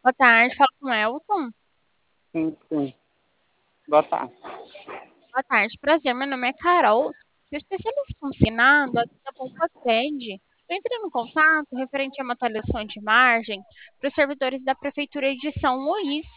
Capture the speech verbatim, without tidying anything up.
Boa tarde, fala com o Elton. Sim, sim. Boa tarde. Boa tarde, prazer, meu nome é Carol. Sou especialista em ensinando aqui da Poupa Sede. Estou entrando em contato referente a uma atualização de margem para os servidores da Prefeitura de São Luís.